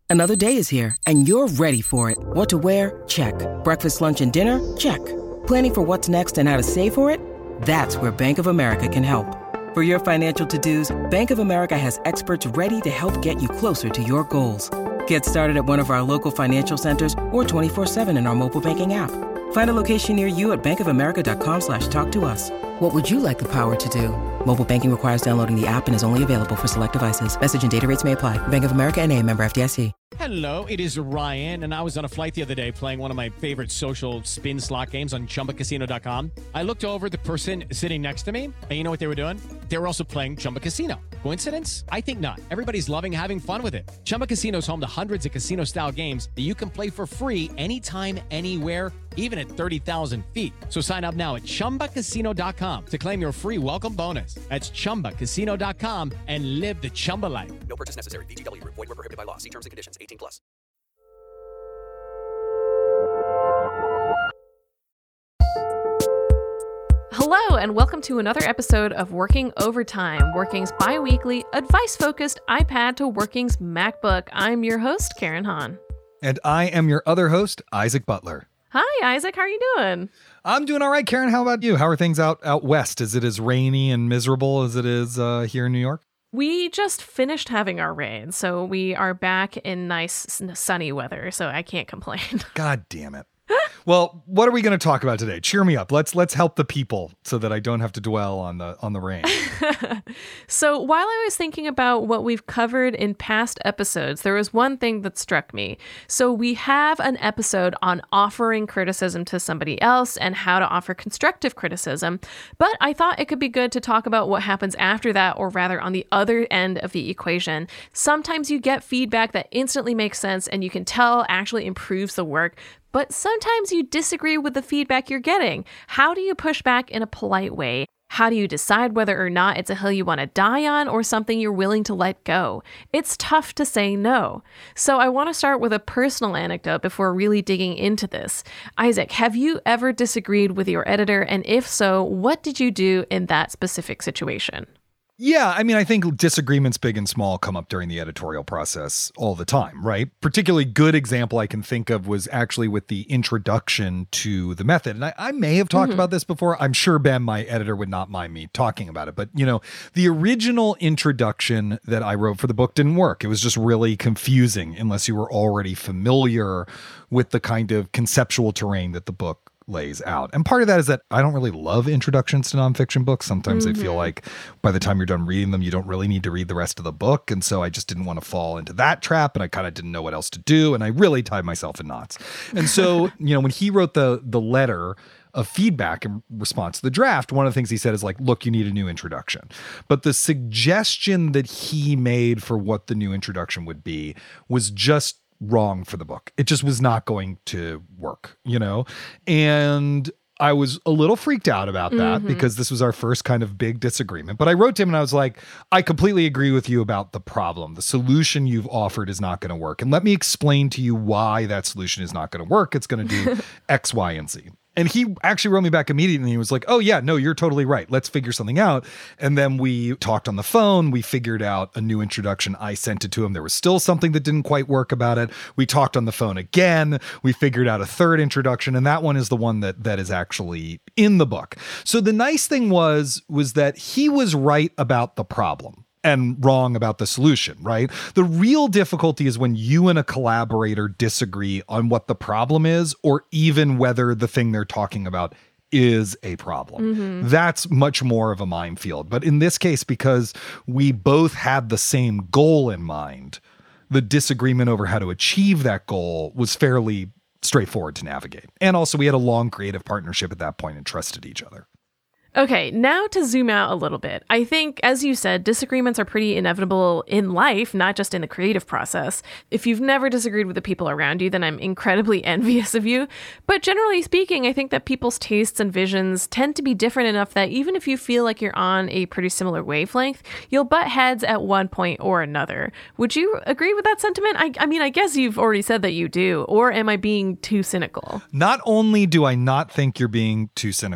Another day is here, and you're ready for it. What to wear? Check. Breakfast, lunch, and dinner? Check. Planning for what's next and how to save for it? That's where Bank of America can help. For your financial to-dos, Bank of America has experts ready to help get you closer to your goals. Get started at one of our local financial centers or 24/7 in our mobile banking app. Find a location near you at bankofamerica.com/talktous. What would you like the power to do? Mobile banking requires downloading the app and is only available for select devices. Message and data rates may apply. Bank of America N.A., member FDIC. Hello, it is Ryan, and I was on a flight the other day playing one of my favorite social spin slot games on ChumbaCasino.com. I looked over at the person sitting next to me, and you know what they were doing? They were also playing Chumba Casino. Coincidence? I think not. Everybody's loving having fun with it. Chumba Casino is home to hundreds of casino-style games that you can play for free anytime, anywhere, even at 30,000 feet. So sign up now at ChumbaCasino.com to claim your free welcome bonus. That's ChumbaCasino.com and live the Chumba life. No purchase necessary. VGW. Void where prohibited by law. See terms and conditions. 18+. Hello, and welcome to another episode of Working Overtime, Working's bi-weekly, advice-focused iPad to Working's MacBook. I'm your host, Karen Hahn. And I am your other host, Isaac Butler. Hi, Isaac. How are you doing? I'm doing all right, Karen. How about you? How are things out west? Is it as rainy and miserable as it is here in New York? We just finished having our rain, so we are back in nice sunny weather, so I can't complain. God damn it. Well, what are we going to talk about today? Cheer me up. Let's help the people so that I don't have to dwell on the rain. So while I was thinking about what we've covered in past episodes, there was one thing that struck me. So we have an episode on offering criticism to somebody else and how to offer constructive criticism, but I thought it could be good to talk about what happens after that, or rather on the other end of the equation. Sometimes you get feedback that instantly makes sense and you can tell actually improves the work, but sometimes you disagree with the feedback you're getting. How do you push back in a polite way? How do you decide whether or not it's a hill you want to die on or something you're willing to let go? It's tough to say no. So I want to start with a personal anecdote before really digging into this. Isaac, have you ever disagreed with your editor? And if so, what did you do in that specific situation? Yeah, I mean, I think disagreements big and small come up during the editorial process all the time, right? Particularly good example I can think of was actually with the introduction to the method. And I may have talked about this before. I'm sure Ben, my editor, would not mind me talking about it. But, you know, the original introduction that I wrote for the book didn't work. It was just really confusing unless you were already familiar with the kind of conceptual terrain that the book lays out. And part of that is that I don't really love introductions to nonfiction books. Sometimes I feel like by the time you're done reading them, you don't really need to read the rest of the book. And so I just didn't want to fall into that trap, and I kind of didn't know what else to do. And I really tied myself in knots. And so, you know, when he wrote the letter of feedback in response to the draft, one of the things he said is like, look, you need a new introduction. But the suggestion that he made for what the new introduction would be was just wrong for the book. It just was not going to work, you know? And I was a little freaked out about that because this was our first kind of big disagreement. But I wrote to him and I was like, I completely agree with you about the problem. The solution you've offered is not going to work. And let me explain to you why that solution is not going to work. It's going to do X, Y, and Z. And he actually wrote me back immediately. He was like, oh yeah, no, you're totally right. Let's figure something out. And then we talked on the phone. We figured out a new introduction. I sent it to him. There was still something that didn't quite work about it. We talked on the phone again. We figured out a third introduction. And that one is the one that is actually in the book. So the nice thing was that he was right about the problem and wrong about the solution, right? The real difficulty is when you and a collaborator disagree on what the problem is, or even whether the thing they're talking about is a problem. That's much more of a minefield. But in this case, because we both had the same goal in mind, the disagreement over how to achieve that goal was fairly straightforward to navigate. And also we had a long creative partnership at that point and trusted each other. Okay, now to zoom out a little bit. I think, as you said, disagreements are pretty inevitable in life, not just in the creative process. If you've never disagreed with the people around you, then I'm incredibly envious of you. But generally speaking, I think that people's tastes and visions tend to be different enough that even if you feel like you're on a pretty similar wavelength, you'll butt heads at one point or another. Would you agree with that sentiment? I mean, I guess you've already said that you do, or am I being too cynical? Not only do I not think you're being too cynical,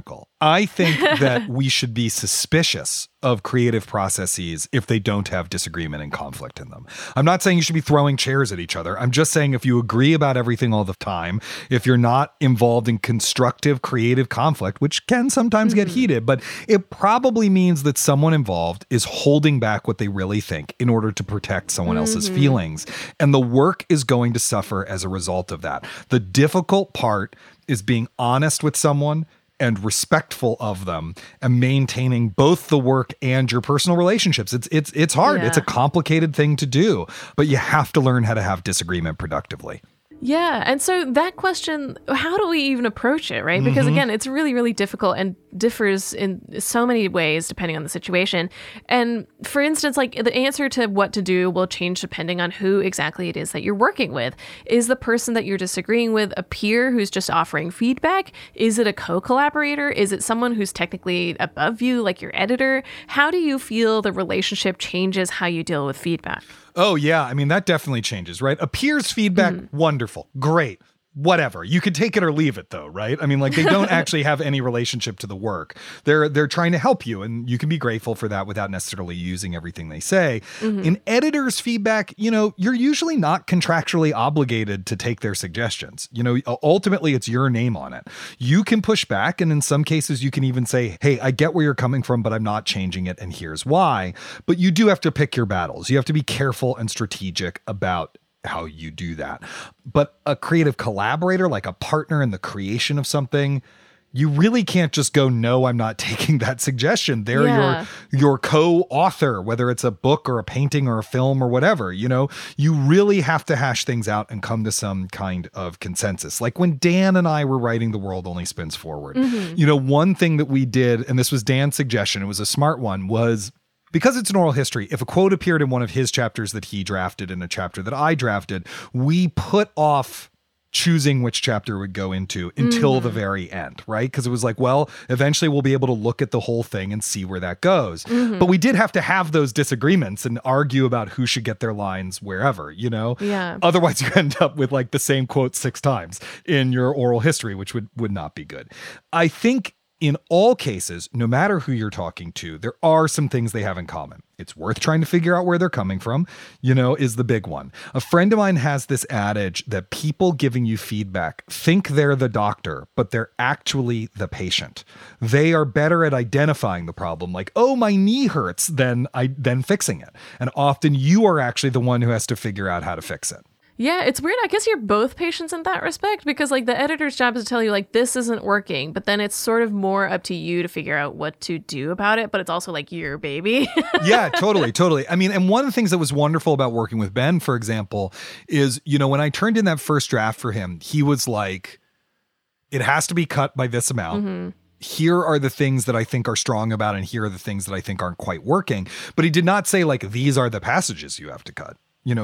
I think that we should be suspicious of creative processes if they don't have disagreement and conflict in them. I'm not saying you should be throwing chairs at each other. I'm just saying if you agree about everything all the time, if you're not involved in constructive creative conflict, which can sometimes get heated, but it probably means that someone involved is holding back what they really think in order to protect someone else's feelings. And the work is going to suffer as a result of that. The difficult part is being honest with someone and respectful of them and maintaining both the work and your personal relationships. It's hard. Yeah. It's a complicated thing to do, but you have to learn how to have disagreement productively. Yeah. And so that question, how do we even approach it, right? Because again, it's really, really difficult and differs in so many ways depending on the situation. And for instance, like the answer to what to do will change depending on who exactly it is that you're working with. Is the person that you're disagreeing with a peer who's just offering feedback? Is it a co-collaborator? Is it someone who's technically above you, like your editor? How do you feel the relationship changes how you deal with feedback? Oh, yeah. I mean, that definitely changes, right? A peer's feedback, wonderful, great, whatever. You could take it or leave it, though, right? I mean, like they don't actually have any relationship to the work. They're trying to help you, and you can be grateful for that without necessarily using everything they say. In editor's feedback, you're usually not contractually obligated to take their suggestions. Ultimately, it's your name on it. You can push back, and in some cases, you can even say, hey, I get where you're coming from, but I'm not changing it, and here's why. But you do have to pick your battles. You have to be careful and strategic about how you do that. But a creative collaborator, like a partner in the creation of something, you really can't just go, no, I'm not taking that suggestion. They're your co-author, whether it's a book or a painting or a film or whatever. You really have to hash things out and come to some kind of consensus. Like when Dan and I were writing The World Only Spins Forward, one thing that we did, and this was Dan's suggestion, it was a smart one, was because it's an oral history, if a quote appeared in one of his chapters that he drafted in a chapter that I drafted, we put off choosing which chapter would go into until the very end, right? Because it was like, well, eventually we'll be able to look at the whole thing and see where that goes. But we did have to have those disagreements and argue about who should get their lines wherever, Yeah. Otherwise you end up with like the same quote 6 times in your oral history, which would not be good. I think in all cases, no matter who you're talking to, there are some things they have in common. It's worth trying to figure out where they're coming from, is the big one. A friend of mine has this adage that people giving you feedback think they're the doctor, but they're actually the patient. They are better at identifying the problem, like, oh, my knee hurts, than fixing it. And often you are actually the one who has to figure out how to fix it. Yeah, it's weird. I guess you're both patients in that respect because like the editor's job is to tell you like this isn't working, but then it's sort of more up to you to figure out what to do about it, but it's also like your baby. Yeah, totally. I mean, and one of the things that was wonderful about working with Ben, for example, is, when I turned in that first draft for him, he was like, it has to be cut by this amount. Here are the things that I think are strong about, and here are the things that I think aren't quite working. But he did not say like, these are the passages you have to cut.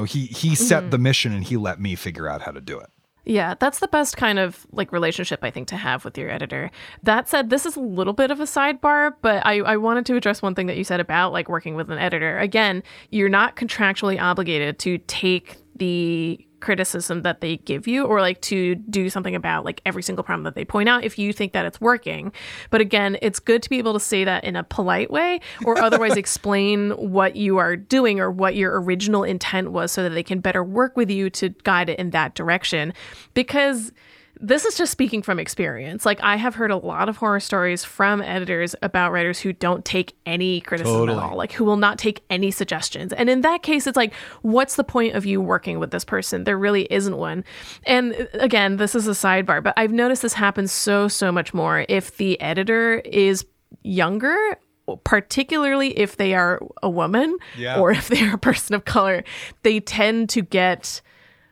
He set the mission and he let me figure out how to do it. Yeah, that's the best kind of like relationship, I think, to have with your editor. That said, this is a little bit of a sidebar, but I wanted to address one thing that you said about like working with an editor. Again, you're not contractually obligated to take the criticism that they give you or like to do something about like every single problem that they point out if you think that it's working. But again, it's good to be able to say that in a polite way or otherwise explain what you are doing or what your original intent was so that they can better work with you to guide it in that direction. Because this is just speaking from experience. Like I have heard a lot of horror stories from editors about writers who don't take any criticism at all, like who will not take any suggestions. And in that case, it's like, what's the point of you working with this person? There really isn't one. And again, this is a sidebar, but I've noticed this happens so much more if the editor is younger, particularly if they are a woman or if they are a person of color. They tend to get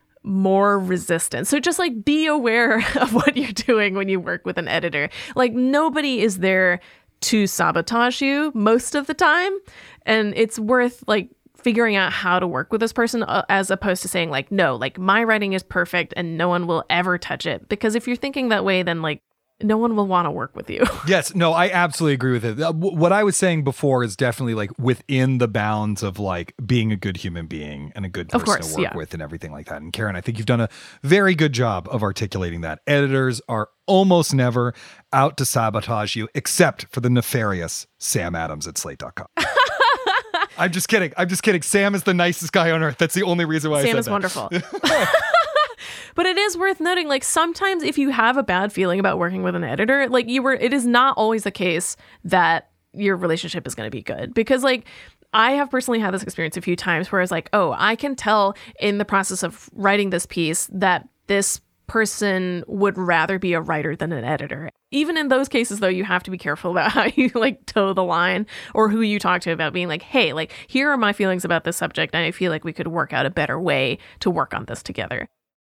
more resistance. So just like be aware of what you're doing when you work with an editor. Like nobody is there to sabotage you most of the time. And it's worth like figuring out how to work with this person as opposed to saying like, no, like my writing is perfect and no one will ever touch it. Because if you're thinking that way, then like no one will want to work with you. Yes, no, I absolutely agree with it. What I was saying before is definitely like within the bounds of like being a good human being and a good person to work with and everything like that. And Karen, I think you've done a very good job of articulating that. Editors are almost never out to sabotage you, except for the nefarious Sam Adams at Slate.com. I'm just kidding. Sam is the nicest guy on earth. That's the only reason why I said that. Sam is wonderful. But it is worth noting, like, sometimes if you have a bad feeling about working with an editor, like, it is not always the case that your relationship is going to be good. Because, like, I have personally had this experience a few times where it's like, oh, I can tell in the process of writing this piece that this person would rather be a writer than an editor. Even in those cases, though, you have to be careful about how you like toe the line or who you talk to about being like, hey, like, here are my feelings about this subject, and I feel like we could work out a better way to work on this together.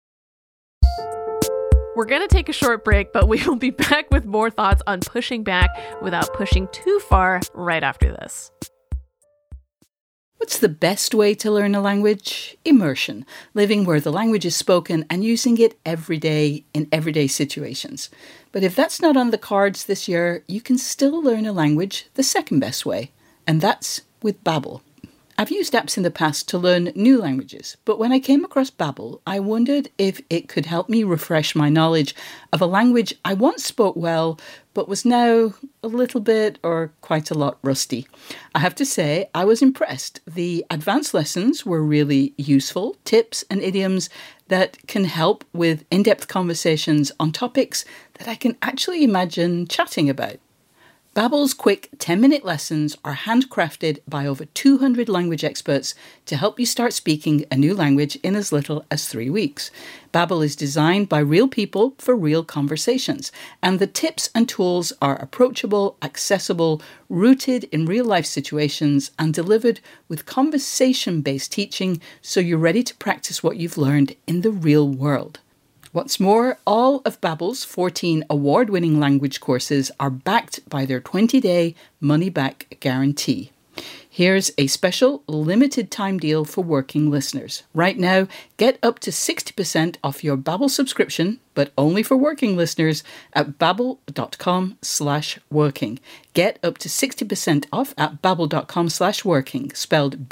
We're going to take a short break, but we will be back with more thoughts on pushing back without pushing too far right after this. What's the best way to learn a language? Immersion, living where the language is spoken and using it every day in everyday situations. But if that's not on the cards this year, you can still learn a language the second best way, and that's with Babbel. I've used apps in the past to learn new languages, but when I came across Babbel, I wondered if it could help me refresh my knowledge of a language I once spoke well, but was now a little bit or quite a lot rusty. I have to say, I was impressed. The advanced lessons were really useful, tips and idioms that can help with in-depth conversations on topics that I can actually imagine chatting about. Babbel's quick 10-minute lessons are handcrafted by over 200 language experts to help you start speaking a new language in as little as 3 weeks. Babbel is designed by real people for real conversations, and the tips and tools are approachable, accessible, rooted in real-life situations, and delivered with conversation-based teaching so you're ready to practice what you've learned in the real world. What's more, all of Babbel's 14 award-winning language courses are backed by their 20-day money-back guarantee. Here's a special limited-time deal for working listeners. Right now, get up to 60% off your Babbel subscription, but only for working listeners at babbel.com/working. Get up to 60% off at babbel.com/working, spelled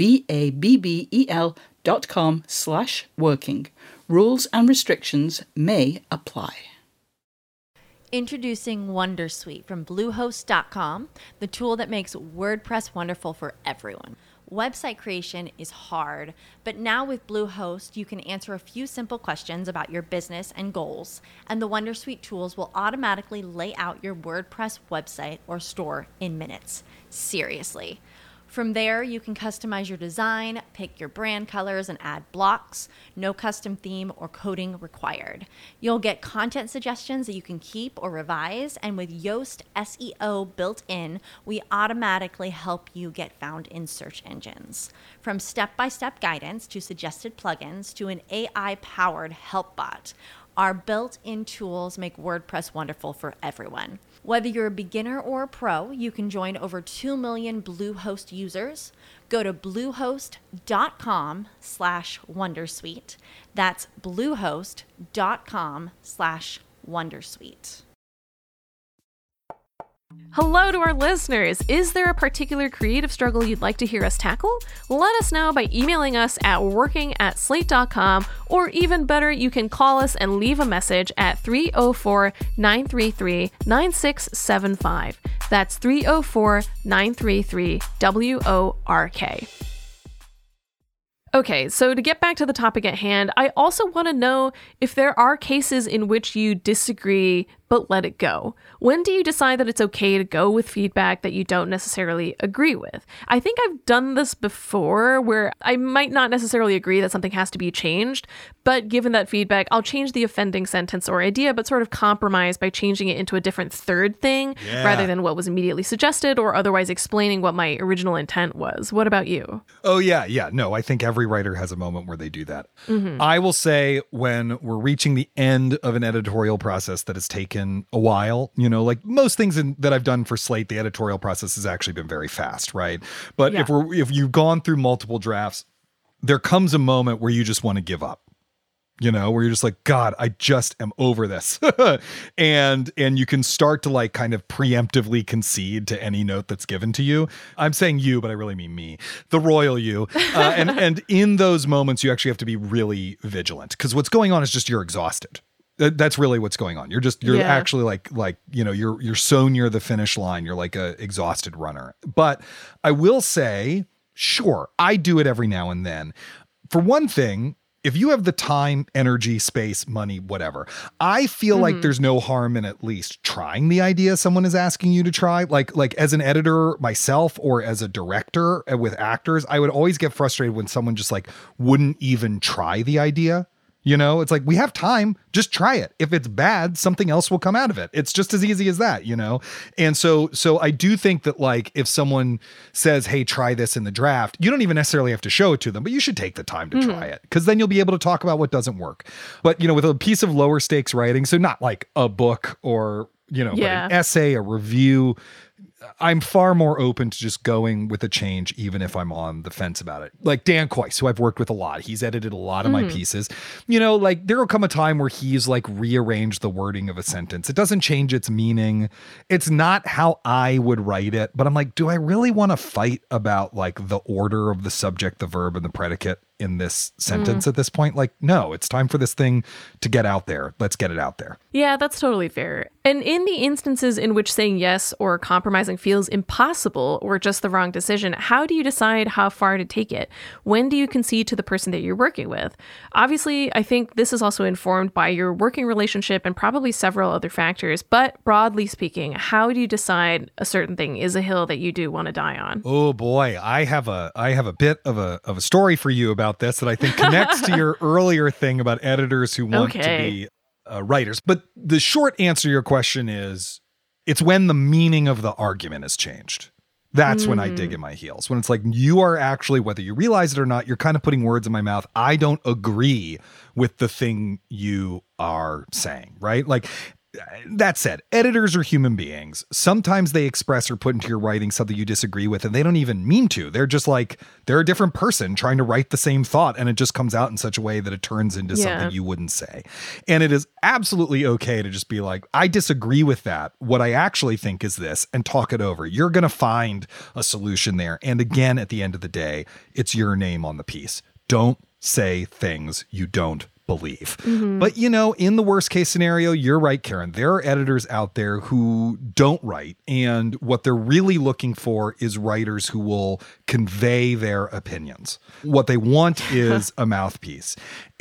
BABBEL.com/working. Rules and restrictions may apply. Introducing Wondersuite from Bluehost.com, the tool that makes WordPress wonderful for everyone. Website creation is hard, but now with Bluehost, you can answer a few simple questions about your business and goals, and the Wondersuite tools will automatically lay out your WordPress website or store in minutes. Seriously. From there, you can customize your design, pick your brand colors, and add blocks. No custom theme or coding required. You'll get content suggestions that you can keep or revise, and with Yoast SEO built in, we automatically help you get found in search engines. From step-by-step guidance to suggested plugins to an AI-powered help bot, our built-in tools make WordPress wonderful for everyone. Whether you're a beginner or a pro, you can join over 2 million Bluehost users. Go to bluehost.com/wondersuite. That's bluehost.com/wondersuite. Hello to our listeners. Is there a particular creative struggle you'd like to hear us tackle? Let us know by emailing us at working@slate.com, or even better, you can call us and leave a message at 304-933-9675. That's 304-933-WORK. Okay, so to get back to the topic at hand, I also want to know if there are cases in which you disagree but let it go. When do you decide that it's okay to go with feedback that you don't necessarily agree with? I think I've done this before where I might not necessarily agree that something has to be changed, but given that feedback, I'll change the offending sentence or idea, but sort of compromise by changing it into a different third thing rather than what was immediately suggested or otherwise explaining what my original intent was. What about you? Oh, yeah. No, I think every writer has a moment where they do that. Mm-hmm. I will say when we're reaching the end of an editorial process that has taken a while, like most things that I've done for Slate, the editorial process has actually been very fast, right? But if you've gone through multiple drafts, there comes a moment where you just want to give up. where you're just like, God, I just am over this. and you can start to like kind of preemptively concede to any note that's given to you. I'm saying you, but I really mean me, the royal you. And in those moments, you actually have to be really vigilant, because what's going on is just you're exhausted. That's really what's going on. You're actually like, you're so near the finish line. You're like a exhausted runner. But I will say, sure, I do it every now and then. For one thing, if you have the time, energy, space, money, whatever, I feel like there's no harm in at least trying the idea someone is asking you to try. Like as an editor myself, or as a director with actors, I would always get frustrated when someone just like wouldn't even try the idea. It's like, we have time, just try it. If it's bad, something else will come out of it. It's just as easy as that, And so I do think that like, if someone says, hey, try this in the draft, you don't even necessarily have to show it to them, but you should take the time to try it, because then you'll be able to talk about what doesn't work. But, with a piece of lower stakes writing, so not like a book or, but an essay, a review, I'm far more open to just going with a change, even if I'm on the fence about it. Like Dan Kois, who I've worked with a lot. He's edited a lot of my pieces. Like there will come a time where he's like rearranged the wording of a sentence. It doesn't change its meaning. It's not how I would write it, but I'm like, do I really want to fight about like the order of the subject, the verb, and the predicate in this sentence at this point? Like, no, it's time for this thing to get out there. Let's get it out there. Yeah, that's totally fair. And in the instances in which saying yes or compromising feels impossible or just the wrong decision, how do you decide how far to take it? When do you concede to the person that you're working with? Obviously, I think this is also informed by your working relationship and probably several other factors. But broadly speaking, how do you decide a certain thing is a hill that you do want to die on? Oh boy, I have a bit of a story for you about this that I think connects to your earlier thing about editors who want to be writers. But the short answer to your question is, it's when the meaning of the argument has changed. That's when I dig in my heels. When it's like, you are actually, whether you realize it or not, you're kind of putting words in my mouth. I don't agree with the thing you are saying, right? Like, that said, editors are human beings. Sometimes they express or put into your writing something you disagree with, and they don't even mean to. They're just like, they're a different person trying to write the same thought, and it just comes out in such a way that it turns into something you wouldn't say. And it is absolutely okay to just be like, I disagree with that. What I actually think is this, and talk it over. You're going to find a solution there. And again, at the end of the day, it's your name on the piece. Don't say things you don't believe. But in the worst case scenario, you're right, Karen. There are editors out there who don't write, and what they're really looking for is writers who will convey their opinions. What they want is a mouthpiece.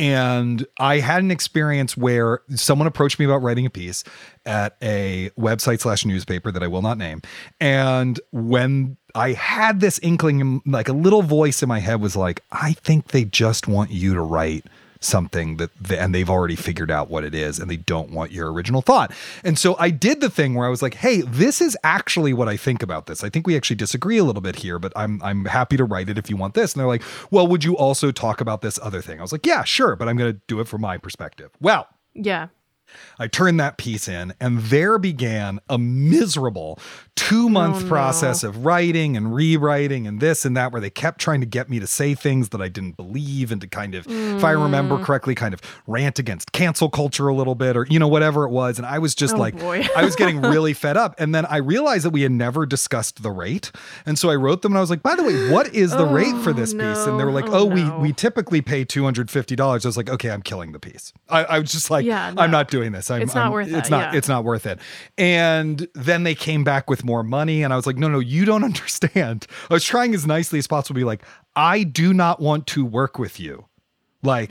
And I had an experience where someone approached me about writing a piece at a website/newspaper that I will not name. And when I had this inkling, like a little voice in my head was like, I think they just want you to write something and they've already figured out what it is, and they don't want your original thought. And so I did the thing where I was like, hey, this is actually what I think about this. I think we actually disagree a little bit here, but I'm happy to write it if you want this. And they're like, well, would you also talk about this other thing? I was like, yeah, sure, but I'm going to do it from my perspective. Well, yeah. I turned that piece in, and there began a miserable 2-month process of writing and rewriting and this and that, where they kept trying to get me to say things that I didn't believe, and to kind of, if I remember correctly, kind of rant against cancel culture a little bit, or, whatever it was. And I was just I was getting really fed up. And then I realized that we had never discussed the rate. And so I wrote them, and I was like, by the way, what is the rate for this piece? And they were like, we typically pay $250. I was like, okay, I'm killing the piece. I was just like, I'm not doing this. It's not worth it. It's not worth it. And then they came back with more money, and I was like, no, you don't understand. I was trying as nicely as possible to be like, I do not want to work with you. Like,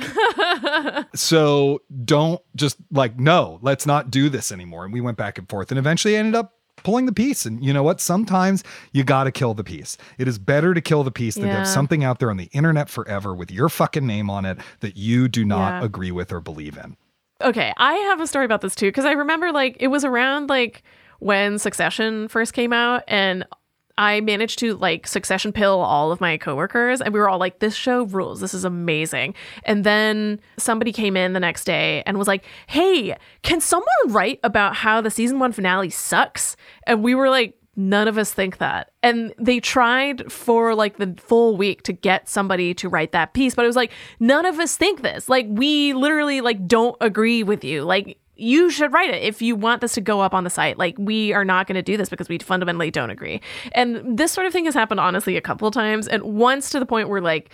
so don't just like, no, let's not do this anymore. And we went back and forth, and eventually I ended up pulling the piece. And you know what? Sometimes you got to kill the piece. It is better to kill the piece than to have something out there on the internet forever with your fucking name on it that you do not agree with or believe in. Okay, I have a story about this too, because I remember it was around when Succession first came out, and I managed to Succession pill all of my coworkers, and we were all like, this show rules. This is amazing. And then somebody came in the next day and was like, hey, can someone write about how the season 1 finale sucks? And we were like, none of us think that. And they tried for like the full week to get somebody to write that piece, but it was like, none of us think this. Like, we literally like don't agree with you. Like, you should write it if you want this to go up on the site. Like, we are not going to do this because we fundamentally don't agree. And this sort of thing has happened, honestly, a couple of times. And once to the point where like,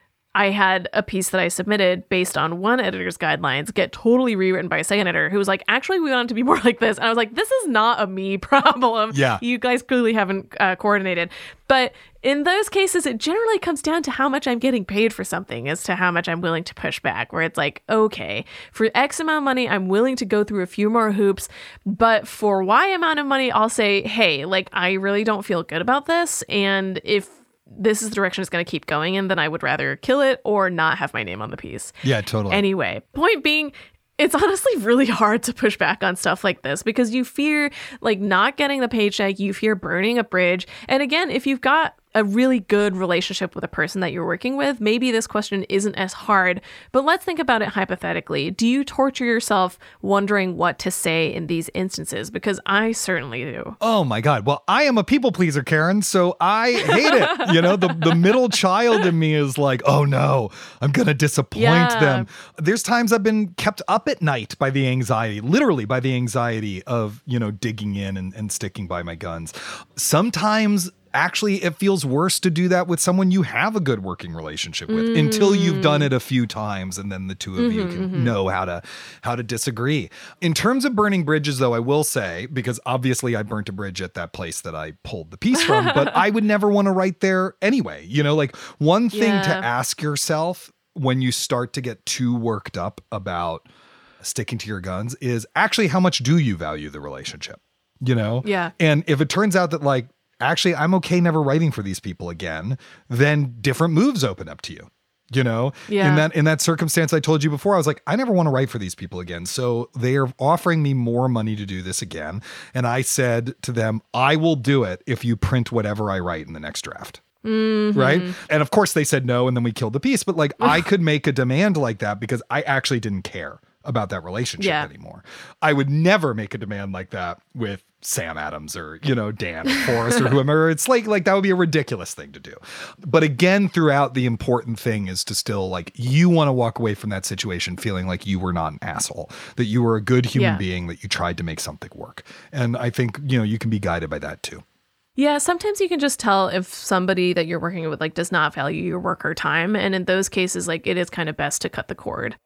I had a piece that I submitted based on one editor's guidelines get totally rewritten by a second editor who was like, actually, we want it to be more like this. And I was like, this is not a me problem. Yeah. You guys clearly haven't coordinated. But in those cases, it generally comes down to how much I'm getting paid for something as to how much I'm willing to push back, where it's like, okay, for X amount of money, I'm willing to go through a few more hoops. But for Y amount of money, I'll say, hey, like, I really don't feel good about this. And if this is the direction it's going to keep going in, then I would rather kill it or not have my name on the piece. Yeah, totally. Anyway, point being, it's honestly really hard to push back on stuff like this because you fear like not getting the paycheck, you fear burning a bridge. And again, if you've got a really good relationship with a person that you're working with, maybe this question isn't as hard. But let's think about it hypothetically. Do you torture yourself wondering what to say in these instances? Because I certainly do. Oh my God. Well, I am a people pleaser, Karen, so I hate it. You know, the middle child in me is like, oh no, I'm going to disappoint them. There's times I've been kept up at night by the anxiety, literally by the anxiety of, you know, digging in and sticking by my guns. Sometimes actually, it feels worse to do that with someone you have a good working relationship with until you've done it a few times, and then the two of you can know how to disagree. In terms of burning bridges, though, I will say, because obviously I burnt a bridge at that place that I pulled the piece from, but I would never want to write there anyway. You know, like one thing to ask yourself when you start to get too worked up about sticking to your guns is actually, how much do you value the relationship? You know? Yeah. And if it turns out that like, actually, I'm okay never writing for these people again, then different moves open up to you, you know? Yeah. In that circumstance I told you before, I was like, I never want to write for these people again. So they are offering me more money to do this again. And I said to them, I will do it if you print whatever I write in the next draft. Right. And of course they said no, and then we killed the piece. But like, I could make a demand like that because I actually didn't care about that relationship anymore. I would never make a demand like that with Sam Adams or, you know, Dan Forrest or whoever. It's like that would be a ridiculous thing to do. But again, throughout, the important thing is to still like, you want to walk away from that situation feeling like you were not an asshole, that you were a good human being, that you tried to make something work. And I think, you know, you can be guided by that too. Yeah, sometimes you can just tell if somebody that you're working with like does not value your work or time. And in those cases, like, it is kind of best to cut the cord.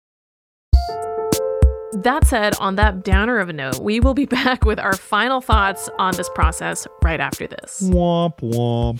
That said, on that downer of a note, we will be back with our final thoughts on this process right after this. Womp womp.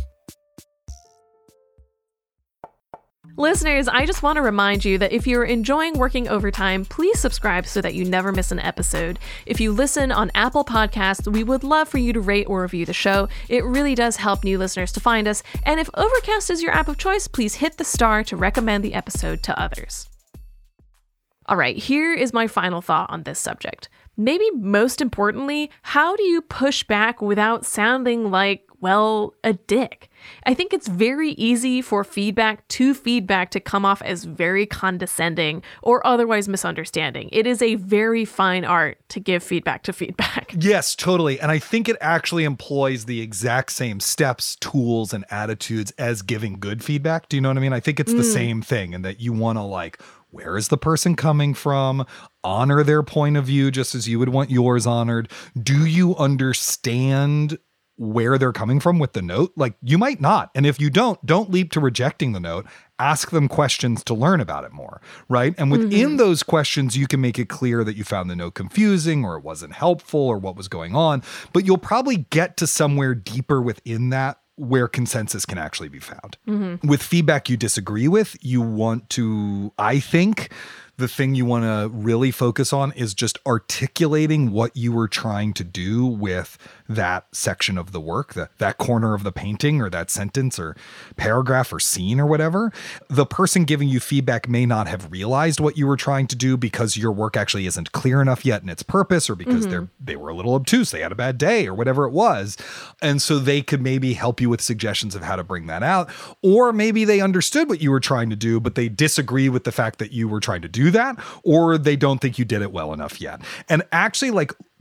Listeners, I just want to remind you that if you're enjoying working overtime, please subscribe so that you never miss an episode. If you listen on Apple Podcasts, we would love for you to rate or review the show. It really does help new listeners to find us. And if Overcast is your app of choice, please hit the star to recommend the episode to others. All right, here is my final thought on this subject. Maybe most importantly, how do you push back without sounding like, well, a dick? I think it's very easy for feedback to come off as very condescending or otherwise misunderstanding. It is a very fine art to give feedback to feedback. Yes, totally. And I think it actually employs the exact same steps, tools, and attitudes as giving good feedback. Do you know what I mean? I think it's the same thing, and that you want to like, where is the person coming from? Honor their point of view just as you would want yours honored. Do you understand where they're coming from with the note? Like, you might not. And if you don't leap to rejecting the note. Ask them questions to learn about it more, right? And within those questions, you can make it clear that you found the note confusing or it wasn't helpful or what was going on. But you'll probably get to somewhere deeper within that where consensus can actually be found. With feedback you disagree with, you want to, I think, the thing you want to really focus on is just articulating what you were trying to do with that section of the work, that corner of the painting or that sentence or paragraph or scene or whatever. The person giving you feedback may not have realized what you were trying to do because your work actually isn't clear enough yet in its purpose, or because they were a little obtuse, they had a bad day or whatever it was. And so they could maybe help you with suggestions of how to bring that out. Or maybe they understood what you were trying to do, but they disagree with the fact that you were trying to do that, or they don't think you did it well enough yet. And actually, like,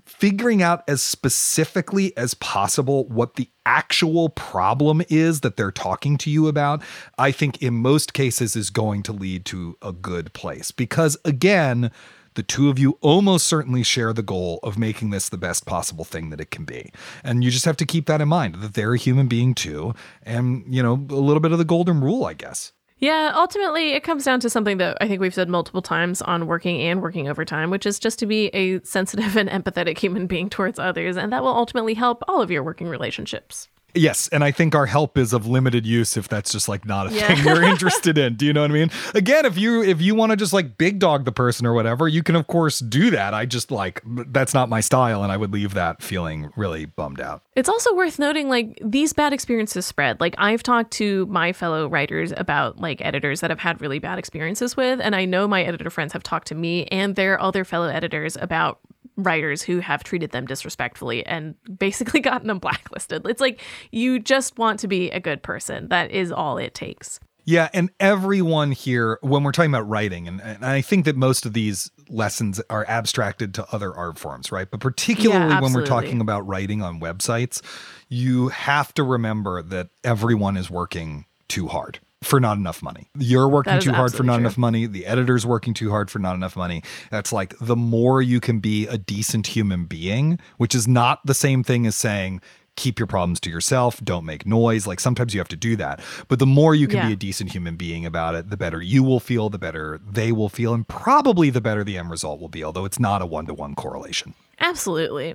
figuring out as specifically as possible what the actual problem is that they're talking to you about, I think in most cases is going to lead to a good place. Because again, the two of you almost certainly share the goal of making this the best possible thing that it can be. And you just have to keep that in mind, that they're a human being too. And, you know, a little bit of the golden rule, I guess. Yeah, ultimately, it comes down to something that I think we've said multiple times on Working and Working Overtime, which is just to be a sensitive and empathetic human being towards others. And that will ultimately help all of your working relationships. Yes, and I think our help is of limited use if that's just like not a thing you're interested in. Do you know what I mean? Again, if you want to just like big dog the person or whatever, you can of course do that. I just like, that's not my style, and I would leave that feeling really bummed out. It's also worth noting, like, these bad experiences spread. Like, I've talked to my fellow writers about like editors that I've had really bad experiences with, and I know my editor friends have talked to me and their other fellow editors about writers who have treated them disrespectfully and basically gotten them blacklisted. It's like, you just want to be a good person. That is all it takes. Yeah, and everyone here, when we're talking about writing, and I think that most of these lessons are abstracted to other art forms, right? But particularly when we're talking about writing on websites, you have to remember that everyone is working too hard for not enough money. You're working too hard for not enough money. The editor's working too hard for not enough money. That's like, the more you can be a decent human being, which is not the same thing as saying, keep your problems to yourself, don't make noise. Like, sometimes you have to do that. But the more you can be a decent human being about it, the better you will feel, the better they will feel, and probably the better the end result will be, although it's not a one-to-one correlation. Absolutely.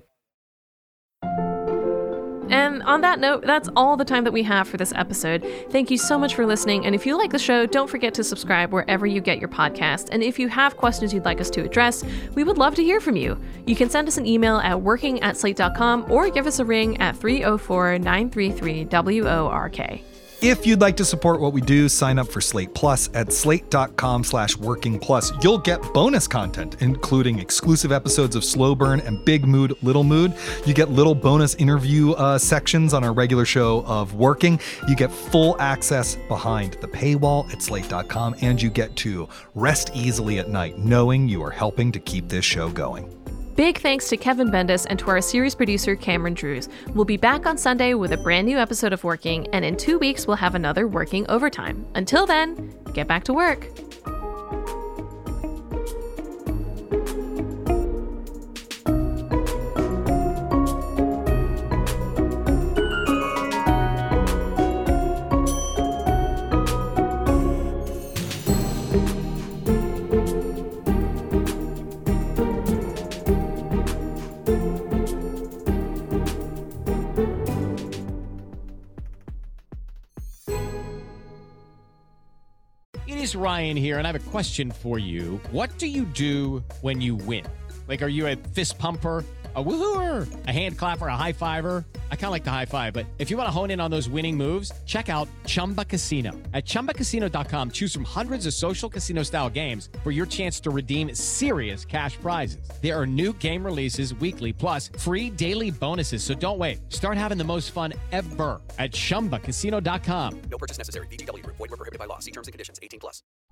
And on that note, that's all the time that we have for this episode. Thank you so much for listening. And if you like the show, don't forget to subscribe wherever you get your podcast. And if you have questions you'd like us to address, we would love to hear from you. You can send us an email at working@slate.com or give us a ring at 304-933-WORK. If you'd like to support what we do, sign up for Slate Plus at slate.com/working plus. You'll get bonus content, including exclusive episodes of Slow Burn and Big Mood, Little Mood. You get little bonus interview sections on our regular show of Working. You get full access behind the paywall at slate.com, and you get to rest easily at night knowing you are helping to keep this show going. Big thanks to Kevin Bendis and to our series producer, Cameron Drews. We'll be back on Sunday with a brand new episode of Working, and in 2 weeks, we'll have another Working Overtime. Until then, get back to work. Ryan here, and I have a question for you. What do you do when you win? Like, are you a fist pumper, a woohooer, a hand clapper, a high fiver? I kind of like the high five, but if you want to hone in on those winning moves, check out Chumba Casino. At ChumbaCasino.com, choose from hundreds of social casino style games for your chance to redeem serious cash prizes. There are new game releases weekly, plus free daily bonuses. So don't wait. Start having the most fun ever at ChumbaCasino.com. No purchase necessary. VGW Group. Void where prohibited by law. See terms and conditions. 18+.